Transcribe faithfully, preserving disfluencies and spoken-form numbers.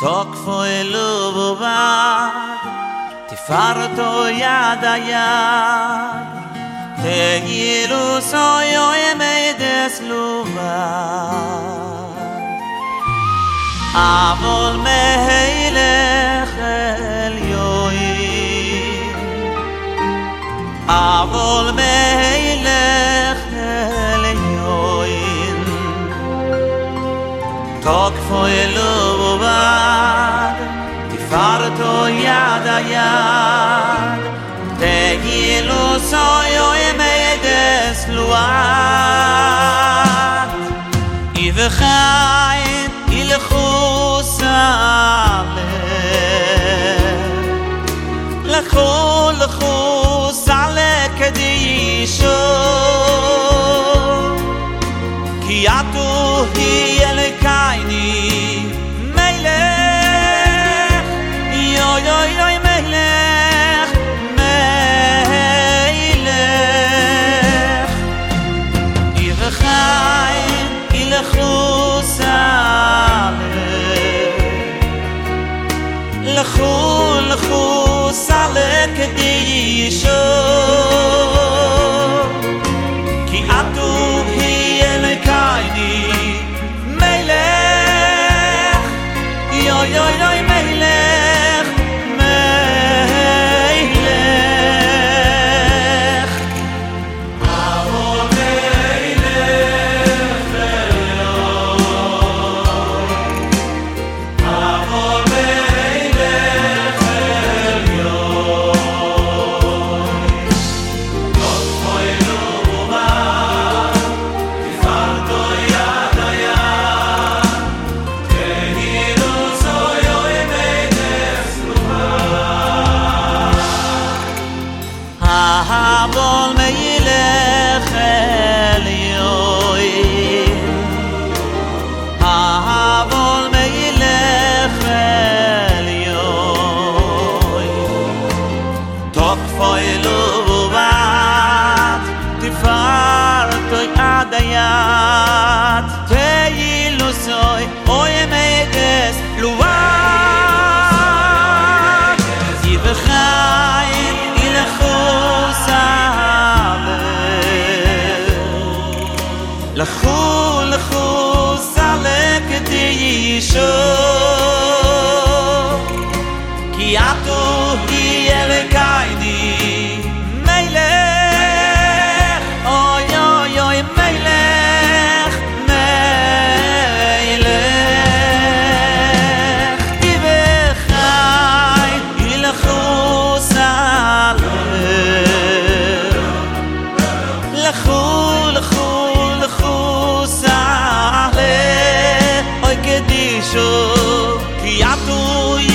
תוקפו אלו בבד, תפארתו יד היד, תגילו סויו ימדס לבד. אבל מהילך עליון, אבל מהילך עליון, תוקפו אלו בבד, תפארתו יד היד, תגילו סויו ימדס לבד. יבחיין ילכו סלם, לכו לכו סלם קדישו, כי אתו היא אלוקייני מלך, יוי יוי יוי מלך, מלך. יבחיין ילכו סלם, לכו לכו סלם קדישו, כי אתו היא אלוקייני מלך, יוי יוי יוי מלך, מלך. אבל מלך עליון, אבל מלך עליון, תוקפו אלו בבד, תפארתו יד היד, תגילו סויו ימדס לבד. אבל מלך עליון, אבל מלך עליון, תוקפו אלו בבד, תפארתו יד היד, תגילו סויו ימדס לבד. יבחיין ילכו סלם, לכו לכו סלם קדישו, כי אתו היא אלוקייני מלך, אוי אוי אוי מלך, מלך. יבחיין ילכו סלם, לכו לכו לכו סלם, אוי קדישו, כי אתו